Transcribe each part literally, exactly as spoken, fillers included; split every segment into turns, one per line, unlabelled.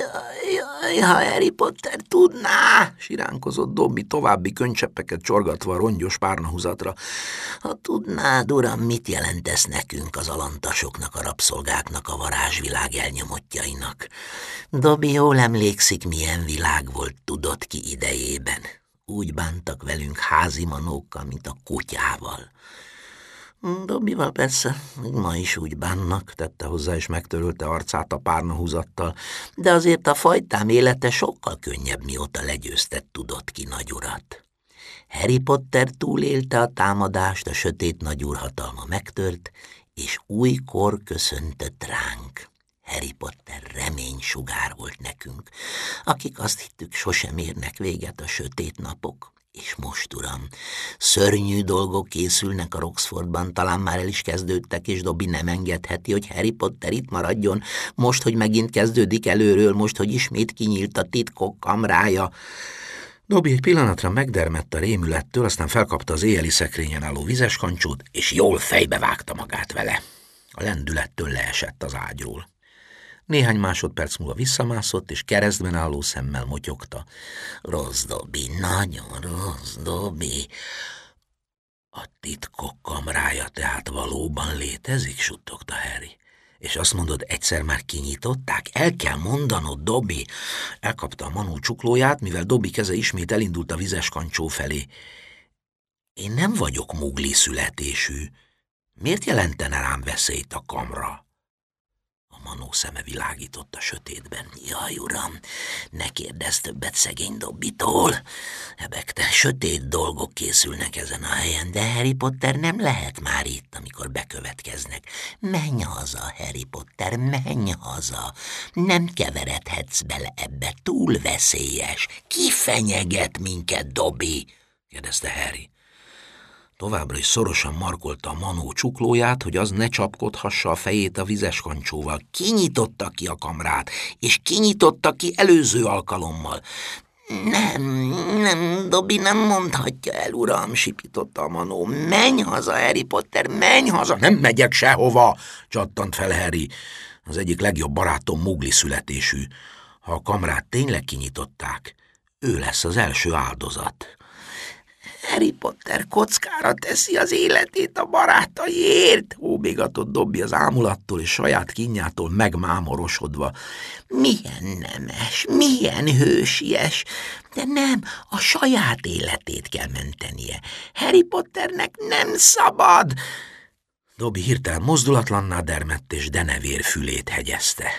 Jaj, jaj, ha Harry Potter tudná, siránkozott Dobby további könycseppeket csorgatva a rongyos párnahuzatra. Ha tudnád, uram, mit jelentesz nekünk, az alantasoknak, a rabszolgáknak, a varázsvilág elnyomottjainak. Dobby jól emlékszik, milyen világ volt, tudod ki idejében. Úgy bántak velünk házimanókkal, mint a kutyával. Dobbyval persze, még ma is úgy bánnak, tette hozzá, és megtörölte arcát a párnahúzattal, de azért a fajtám élete sokkal könnyebb, mióta legyőzted, tudod ki, nagyurat. Harry Potter túlélte a támadást, a sötét nagyúr hatalma megtört, és új kor köszöntött ránk. Harry Potter reménysugár volt nekünk, akik azt hittük, sosem érnek véget a sötét napok. És most, uram, szörnyű dolgok készülnek a Roxfordban, talán már el is kezdődtek, és Dobby nem engedheti, hogy Harry Potter itt maradjon, most, hogy megint kezdődik előről, most, hogy ismét kinyílt a titkok kamrája. Dobby egy pillanatra megdermedt a rémülettől, aztán felkapta az éjjeli szekrényen álló vizeskancsót, és jól fejbevágta magát vele. A lendülettől leesett az ágyról. Néhány másodperc múlva visszamászott, és keresztben álló szemmel motyogta. Rossz Dobby, nagyon rossz Dobby. A titkok kamrája tehát valóban létezik, suttogta Harry. És azt mondod, egyszer már kinyitották? El kell mondanod, Dobby. Elkapta a manó csuklóját, mivel Dobby keze ismét elindult a vizes kancsó felé. Én nem vagyok mugli születésű. Miért jelentene rám veszélyt a kamra? A manó szeme világított a sötétben. Jaj, uram, ne kérdezz többet szegény Dobbytól. Hebegte, sötét dolgok készülnek ezen a helyen, de Harry Potter nem lehet már itt, amikor bekövetkeznek. Menj haza, Harry Potter, menj haza. Nem keveredhetsz bele ebbe, túl veszélyes. Ki fenyeget minket, Dobby? kérdezte Harry. Továbbra is szorosan markolta a manó csuklóját, hogy az ne csapkodhassa a fejét a vizes kancsóval. Kinyitotta ki a kamrát, és kinyitotta ki előző alkalommal. Nem, nem, Dobby nem mondhatja el, uram, sipította a manó. Menj haza, Harry Potter, menj haza. Nem megyek sehova, csattant fel Harry. Az egyik legjobb barátom mugli születésű. Ha a kamrát tényleg kinyitották, ő lesz az első áldozat. Harry Potter kockára teszi az életét a barátaiért, óbégatott Dobby az ámulattól és saját kínjától megmámorosodva. Milyen nemes, milyen hősies, de nem, a saját életét kell mentenie. Harry Potternek nem szabad! Dobby hirtelen mozdulatlanná dermedt, és denevér fülét hegyezte.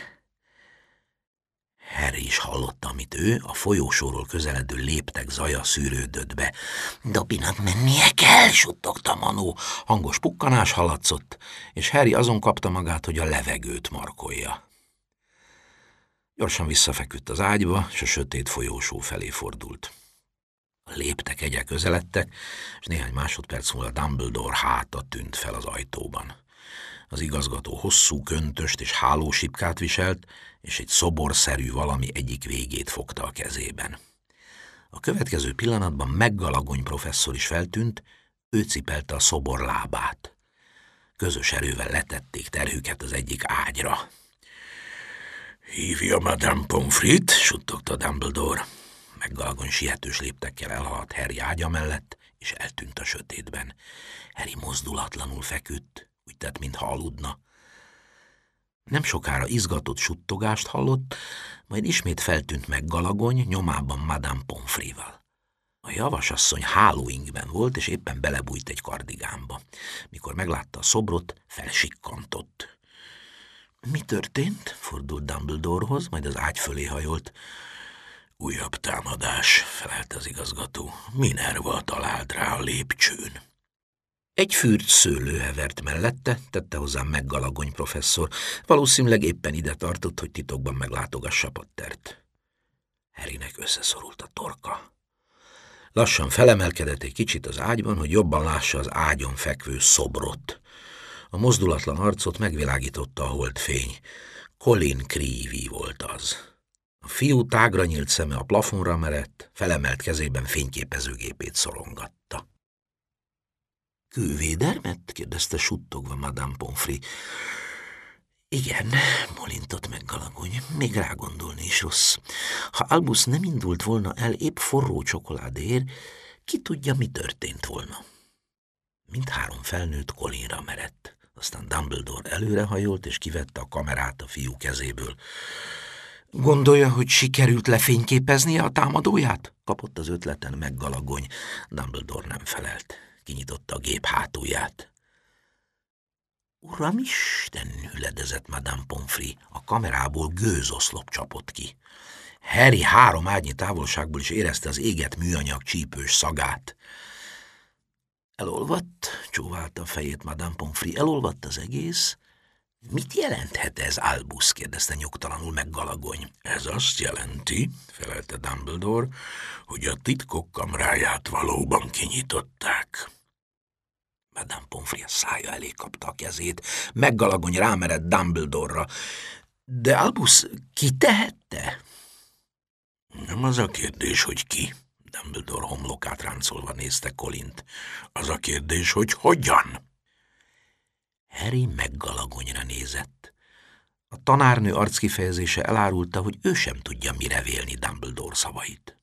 Harry is hallotta, amit ő, a folyósóról közeledő léptek zaja szűrődött be. Dobbynak mennie kell, suttogta Manó. Hangos pukkanás hallatszott, és Harry azon kapta magát, hogy a levegőt markolja. Gyorsan visszafeküdt az ágyba, és a sötét folyósó felé fordult. A léptek egyre közeledtek, és néhány másodperc múlva Dumbledore háta tűnt fel az ajtóban. Az igazgató hosszú köntöst és hálósipkát viselt, és egy szoborszerű valami egyik végét fogta a kezében. A következő pillanatban McGonagall professzor is feltűnt, ő cipelte a szobor lábát. Közös erővel letették terhüket az egyik ágyra. Hívja Madame Pomfrit, suttogta Dumbledore. McGonagall sietős léptekkel elhaladt Harry ágya mellett, és eltűnt a sötétben. Harry mozdulatlanul feküdt, úgy tett, mintha aludna. Nem sokára izgatott suttogást hallott, majd ismét feltűnt McGonagall nyomában Madame Pomfrival. A javasasszony hálóingben volt, és éppen belebújt egy kardigánba. Mikor meglátta a szobrot, felsikkantott. Mi történt? Fordult Dumbledorehoz, majd az ágy fölé hajolt. Újabb támadás, felelte az igazgató. Minerva talált rá a lépcsőn. Egy fűrt szőlő hevert mellette, tette hozzá McGonagall professzor. Valószínűleg éppen ide tartott, hogy titokban meglátogassa Pottert. Harrynek összeszorult a torka. Lassan felemelkedett egy kicsit az ágyban, hogy jobban lássa az ágyon fekvő szobrot. A mozdulatlan arcot megvilágította a holdfény. Colin Creevy volt az. A fiú tágra nyílt szeme a plafonra merett, felemelt kezében fényképezőgépét szorongatta. Kővédermet? kérdezte suttogva Madame Pomfrey. Igen, molintott meg Galagony, még rágondolni is rossz. Ha Albus nem indult volna el épp forró csokoládéért, ki tudja, mi történt volna. Mindhárom felnőtt Colinra merett. Aztán Dumbledore előrehajolt, és kivette a kamerát a fiú kezéből. Gondolja, hogy sikerült lefényképeznie a támadóját? Kapott az ötleten meggalagony. Dumbledore nem felelt. Kinyitotta a gép hátulját. Uramisten, hüledezett Madame Pomfrey. A kamerából gőzoszlop csapott ki. Harry három árnyi távolságból is érezte az égett műanyag csípős szagát. Elolvadt, csóválta a fejét Madame Pomfrey. Elolvadt az egész. Mit jelenthet ez, Albus? Kérdezte nyugtalanul meg Galagony. Ez azt jelenti, felelte Dumbledore, hogy a titkok kamráját valóban kinyitották. Madame Pomfrey a szája elé kapta a kezét. Meggalagony rámerett Dumbledore-ra. De Albus ki tehette? Nem az a kérdés, hogy ki. Dumbledore homlokát ráncolva nézte Colint. Az a kérdés, hogy hogyan? Harry meggalagonyra nézett. A tanárnő arckifejezése elárulta, hogy ő sem tudja, mire vélni Dumbledore szavait.